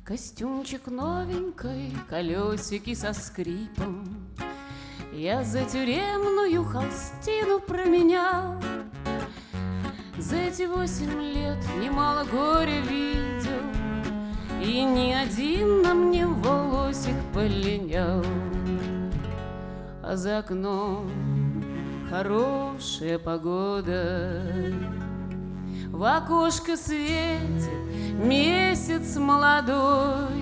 Костюмчик новенький, колесики со скрипом я за тюремную холстину променял. За эти 8 лет немало горя видел, и ни один на мне волосик полинял. А за окном хорошая погода, в окошко светит месяц молодой,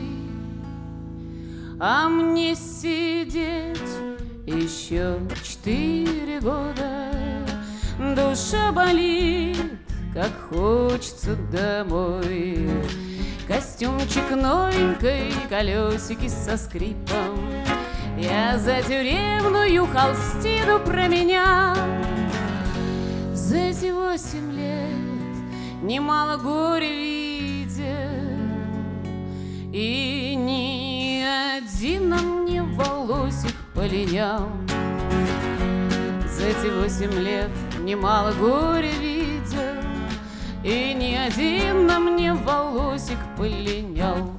а мне сидеть еще 4 года. Душа болит, как хочется домой. Костюмчик новенький, колесики со скрипом я за тюремную холстину променял. За эти 8 лет немало горя видел, и ни один на мне волосик полинял. За эти 8 лет немало горя видел, и ни один на мне волосик полинял.